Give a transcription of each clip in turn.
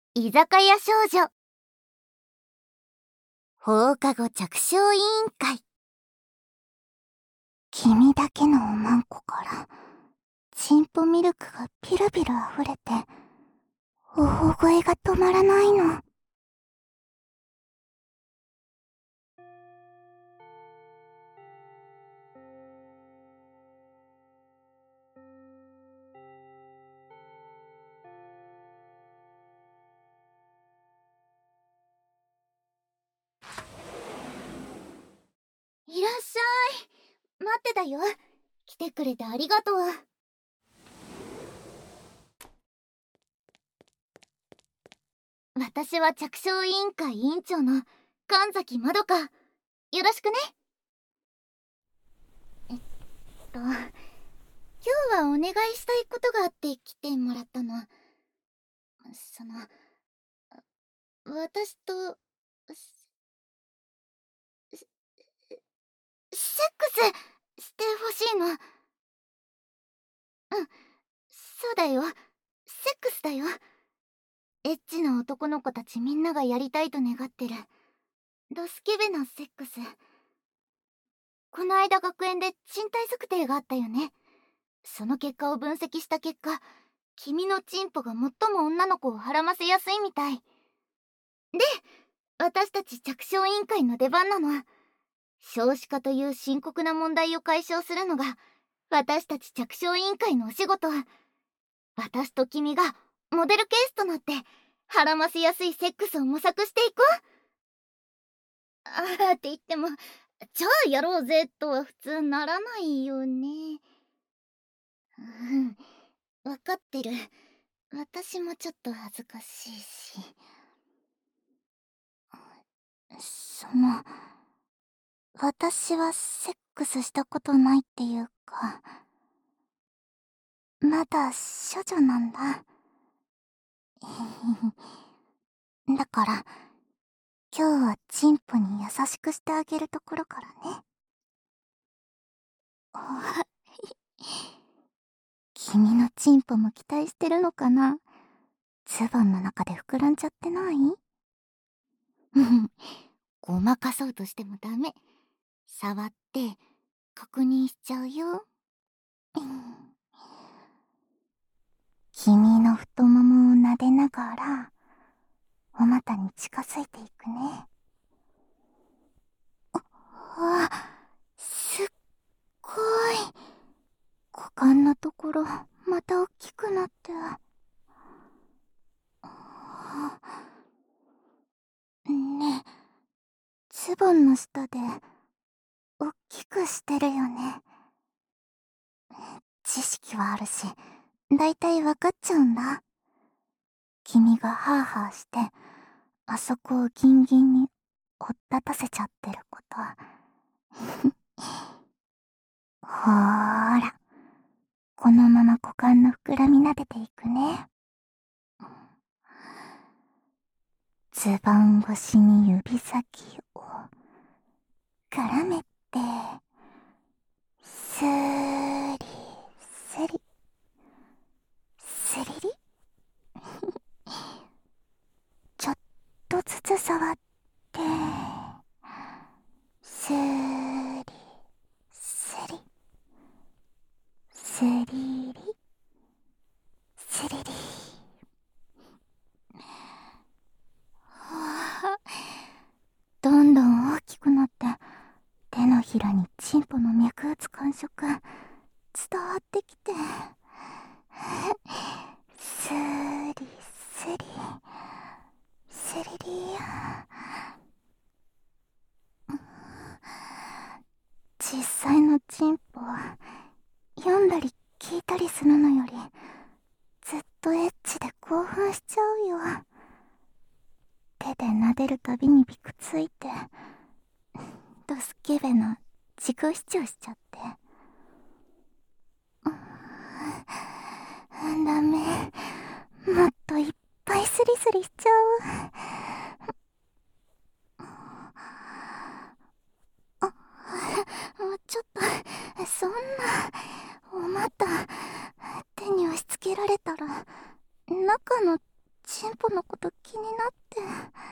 居酒屋少女放課後着床委員会。 君だけのおまんこからチンポミルクがピルピル溢れて大声が止まらないの。 いらっしゃい。待ってたよ。来てくれてありがとう。私は着床委員会委員長の神崎まどか。よろしくね。今日はお願いしたいことがあって来てもらったの。私とセックスしてほしいの。そうだよ。セックスだよ。エッチな男の子たちみんながやりたいと願ってるドスケベなセックス。この間学園で身体測定があったよね。その結果を分析した結果、君のチンポが最も女の子をはらませやすいみたいで、私たち着床委員会の出番なの。少子化という深刻な問題を解消するのが私たち着床委員会のお仕事。私と君がモデルケースとなってはらませやすいセックスを模索していこう。って言っても、じゃあやろうぜとは普通ならないよね。わかってる。私もちょっと恥ずかしいし。 私はセックスしたことないっていうか、まだ処女なんだ。だから、今日はチンポに優しくしてあげるところからね。君のチンポも期待してるのかな？ズボンの中で膨らんじゃってない？ ごまかそうとしてもダメ。触って確認しちゃうよ。 君の太ももを撫でながらお股に近づいていくね。すっごい。股間のところまた大きくなって。ねえ、ズボンの下で大きくしてるよね。知識はあるし、だいたいわかっちゃうんだ。君がハーハーしてあそこをギンギンに追っ立たせちゃってること。ほーら、このまま股間の膨らみ撫でていくね。ズボン越しに指先を絡めて、スーリスリスリリちょっとずつ触って、スーリスリスリリスリリ。どんどん大きくなって、手のひらにチンポの脈打つ感触伝わってきて、スーリスリスリリ。実際のチンポ読んだり聞いたりするのよりずっとエッチで興奮しちゃうよ。手で撫でるたびにビクついてドスケベな自己主張しちゃって。ダメ、もっといっぱいスリスリしちゃう。ちょっとそんなお股手に押し付けられたら中のチンポのこと気になって。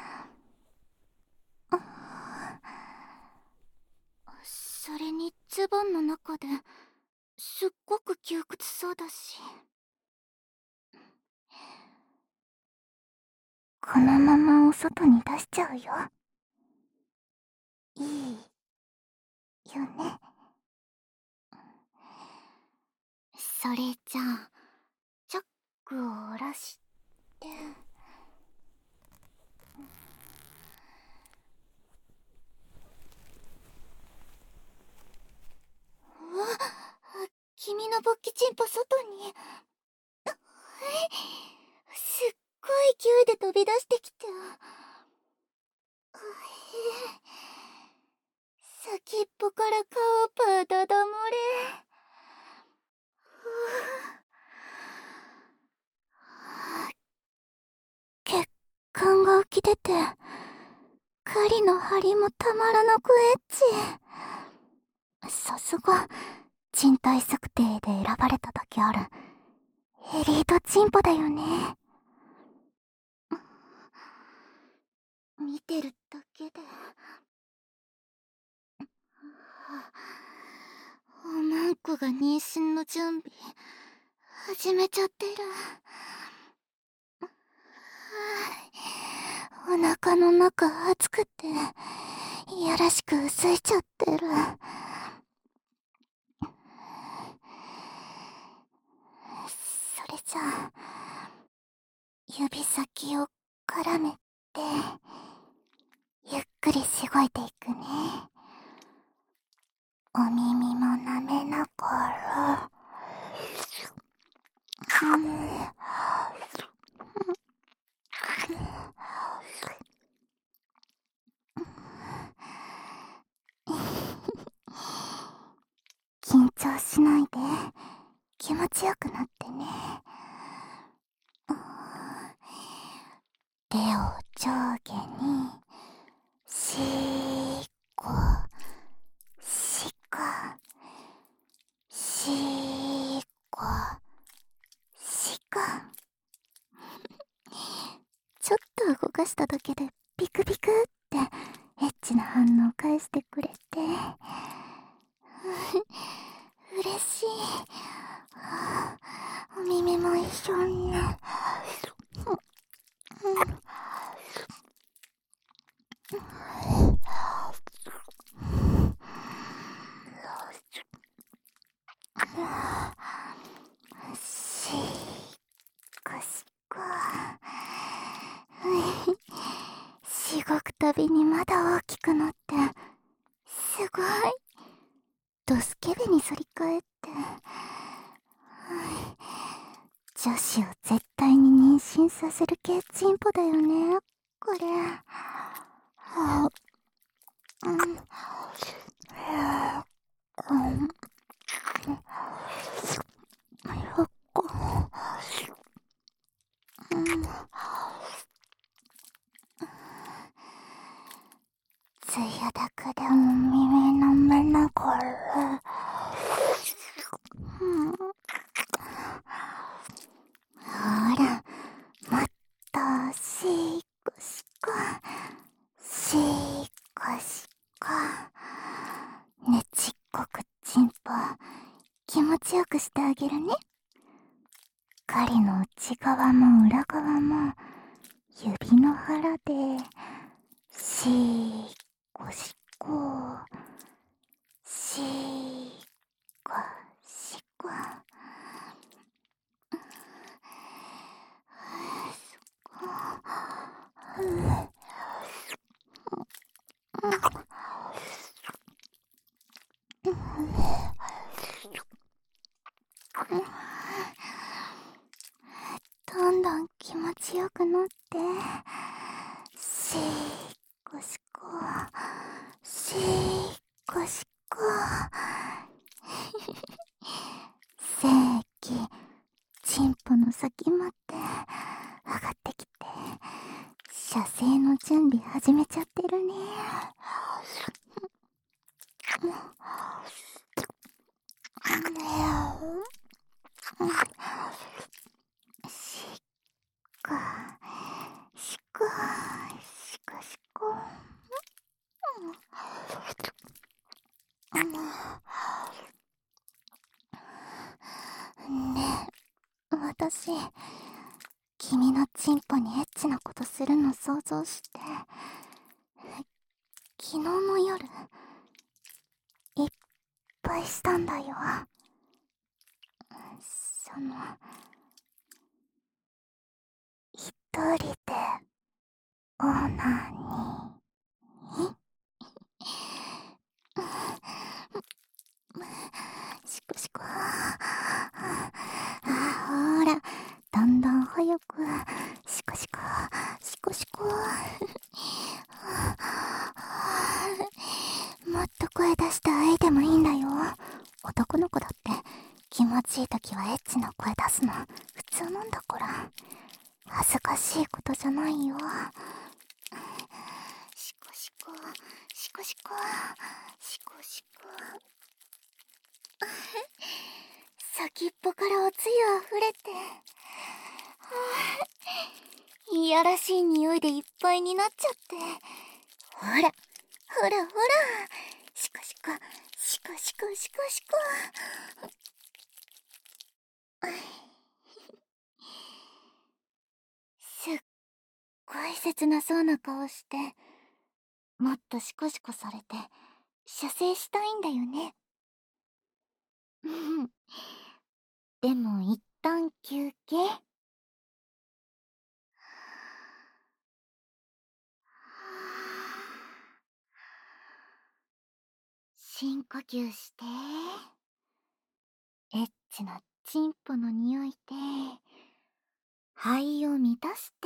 それにズボンの中ですっごく窮屈そうだし。 このままお外に出しちゃうよ。いいよね。 それじゃあチャックを下ろして。うわ、君の勃起チンポ外に。すっごい勢いで飛び出してきた。先っぽから顔パーダダ漏れ。 血管が浮き出て、狩りの張りもたまらなくエッチ。さすが人体測定で選ばれただけあるエリートチンポだよね。 見てるだけでおまんこが妊娠の準備始めちゃってる。 お腹の中熱くていやらしく薄いちゃってる。それじゃあ指先を絡めてゆっくりしごいていくね。お耳も舐めながら、緊張しないで気持ちよくなってね。手を上下にしこしこしこしこ。ちょっと動かしただけでビクビクってエッチな反応返してくれて嬉しい。お耳も一緒に。しこしこ。しごくたびにまだ大きくなって、すごい。ドスケベに反り返って、女子を絶対に妊娠させる系チンポだよね、これ。つやだくでも耳の目ながら。ほら、もっとしこしこしこしこ。ねちっこくチンポ気持ちよくしてあげるね。狩りの内側も裏側も指の腹でしこしこしこしこ。どんどん気持ちよくなってしこしこしこしこ。正規チンポの先まで上がってきて射精の準備始めちゃってるね。しっこシコシコ。ねえ、私、君のチンポにエッチなことするの想像して、昨日の夜、いっぱいしたんだよ。一人で、オーナーに、シコシコ。ほら、だんだん早く、シコシコ、シコシコ。もっと声出してあえてもいいんだよ。男の子だって気持ちいい時はエッチな声出すの普通なんだから。恥ずかしいことじゃないよ。シコシコ、シコシコ、シコシコ。先っぽからおつゆあふれて、いやらしい匂いでいっぱいになっちゃって、ほらほらほら、シコシコシコシコシコシコ。すっごい切なそうな顔して、もっとシコシコされて射精したいんだよね。でも一旦休憩。深呼吸して、エッチなチンポの匂いで肺を満たして、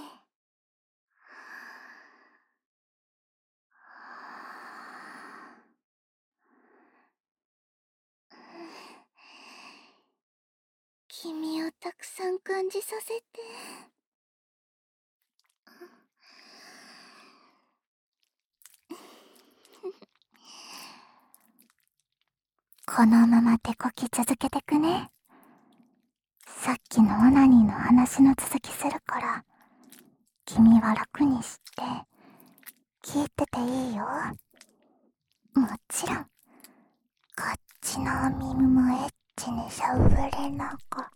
君をたくさん感じさせて。このまま手こき続けてくね。さっきのオナニーの話の続きするから、君は楽にして聞いてていいよ。もちろんこっちのお耳もエッチにしゃぶれなが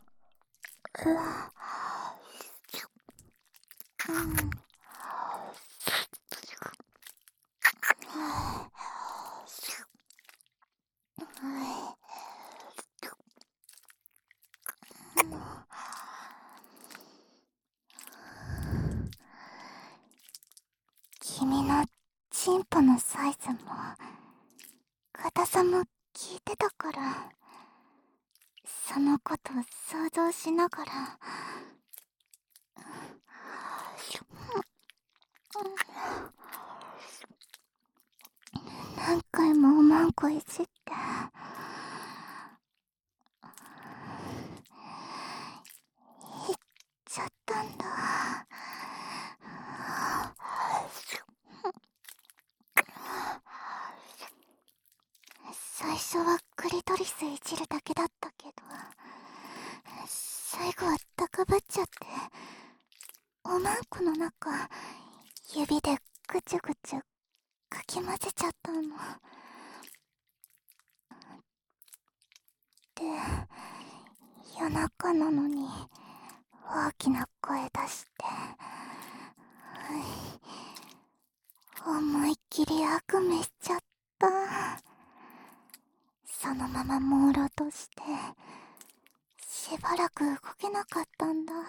君のチンポのサイズも硬さも聞いてたから、そのこと想像しながら、何回もおまんこいじって、いっちゃったんだ。最初はクリトリスいじるだけだったけど、最後は高ぶっちゃって、おまんこの中指でぐちゅぐちゅかき混ぜちゃったので、夜中なのに大きな声出して、思いっきり悪夢しちゃった。そのまま朦朧としてしばらく動けなかったんだ。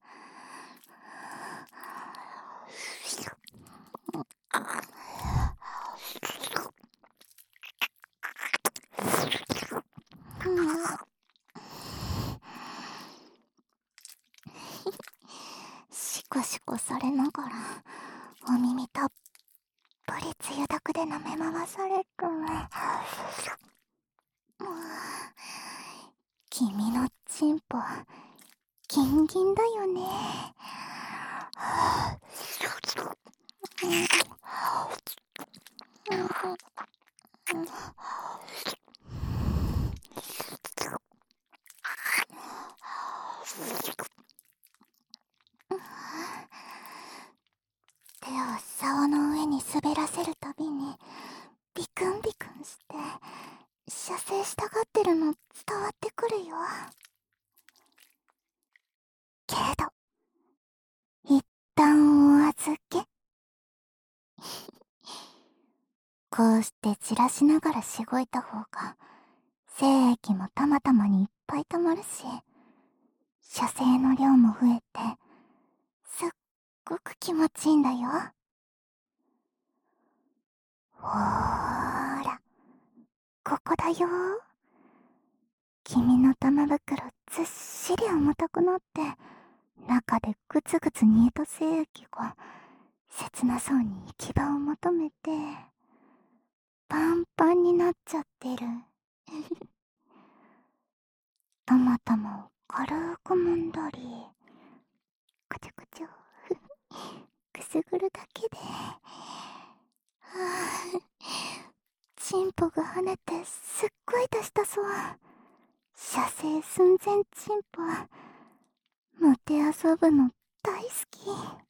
シコシコされながらお耳たっぷりつゆだくで舐め回される。君のチンポギンギンだよね。 こうして散らしながらしごいた方が、精液もたまたまにいっぱい溜まるし、射精の量も増えて、すっごく気持ちいいんだよ。ほーら、ここだよ。君の玉袋ずっしり重たくなって、中でグツグツ煮えた精液が切なそうに行き場を求めてパンパンになっちゃってる。たまたまを軽く揉んだり、くちゅくちゅくすぐるだけで、チンポが跳ねてすっごい出したそう。射精寸前チンポ、もて遊ぶの大好き。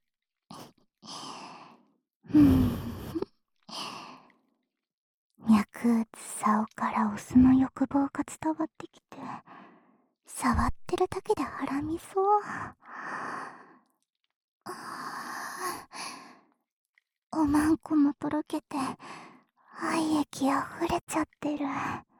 脈打つ竿からオスの欲望が伝わってきて、触ってるだけではらみそう。おまんこもとろけて愛液あふれちゃってる。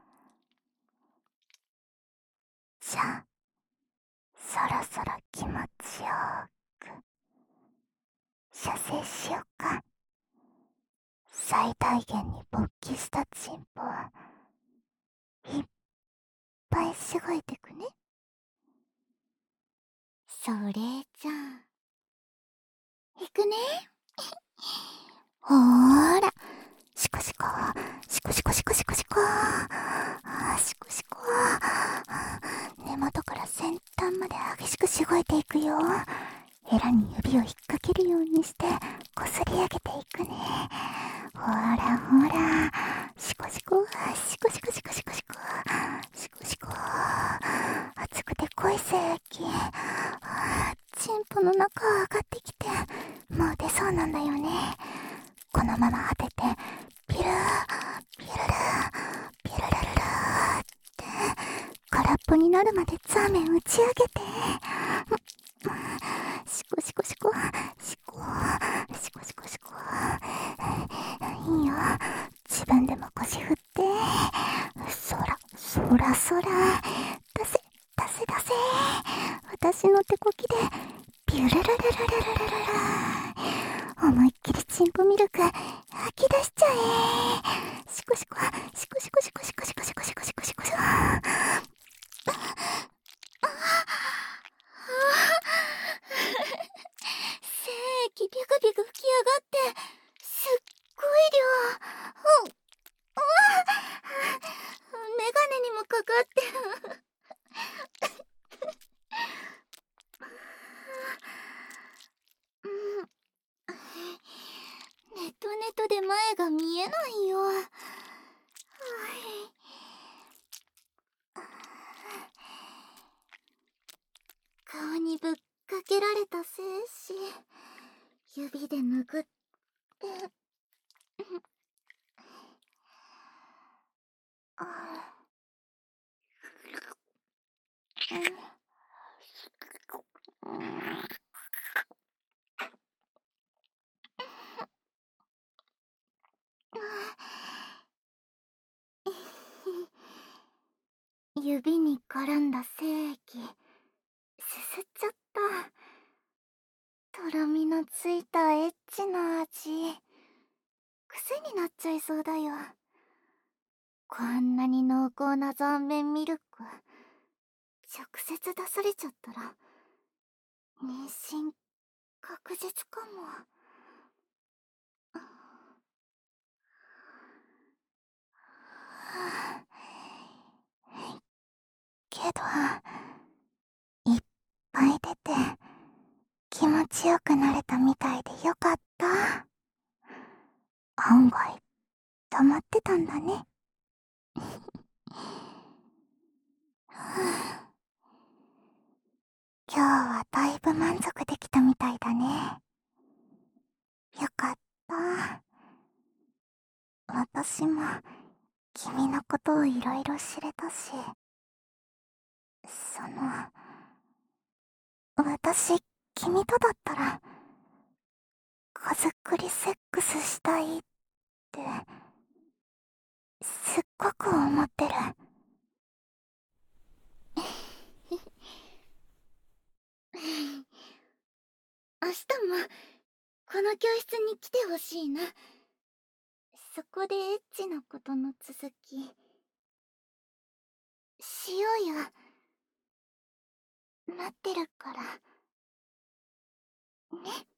じゃあそろそろ気持ちよく射精しよっか。最大限に勃起したチンポいっぱいしごいてくね。 それじゃあいくね。 ほーら、シコシコシコシコシコシコシコシコシコ、根元から先端まで激しくしごいていくよ。ヘラに指を引っ掛けるようにしてこすり上げていくね。ほらほら、シコシコシコシコシコシコシコシコシコ、熱くて濃い精液、チンポの中上がってきてもう出そうなんだよね。このまま当ててピルーピルルピルルルルーって空っぽになるまでザーメン打ち上げて、シコシコシコシコシコシコシコ、いいよ、自分でも腰振って、そらそらそら、出せ出せ出せ、私の手こきでピュルルルルルルルルル、思いっきりチンポミルク吐き出しちゃえ。シコシコシコシコシコシコシコシコシコシコシコシコ、 精液ビクビク吹き上がってすっごい量。メガネにもかかってる。ネトネトで前が見えないよ。顔にぶっかけられた精子指で拭って指に絡んだ精液すすっちゃった。とろみのついたエッチな味、癖になっちゃいそうだよ。こんなに濃厚な残麺ミルク直接出されちゃったら妊娠確実かも。 けどいっぱい出て気持ちよくなれたみたいでよかった。案外溜まってたんだね。今日はだいぶ満足できたみたいだね。よかった。私も君のことをいろいろ知れたし、私、君とだったら子作りセックスしたいってすっごく思ってる。 明日もこの教室に来てほしいな。そこでエッチなことの続きしようよ。待ってるからね。